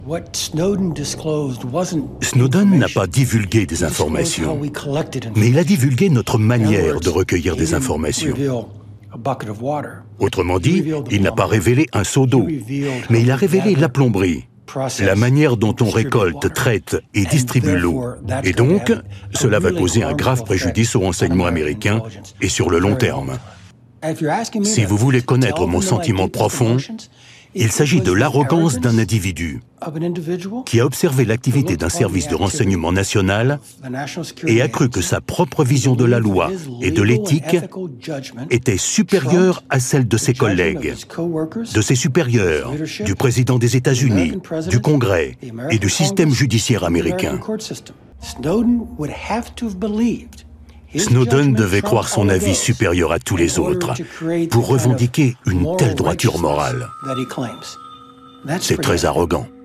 Snowden n'a pas divulgué des informations, mais il a divulgué notre manière de recueillir des informations. Autrement dit, il n'a pas révélé un seau d'eau, mais il a révélé la plomberie, la manière dont on récolte, traite et distribue l'eau. Et donc, cela va causer un grave préjudice aux renseignements américains et sur le long terme. Si vous voulez connaître mon sentiment profond, il s'agit de l'arrogance d'un individu qui a observé l'activité d'un service de renseignement national et a cru que sa propre vision de la loi et de l'éthique était supérieure à celle de ses collègues, de ses supérieurs, du président des États-Unis, du Congrès et du système judiciaire américain. Snowden devait croire son avis supérieur à tous les autres pour revendiquer une telle droiture morale. C'est très arrogant.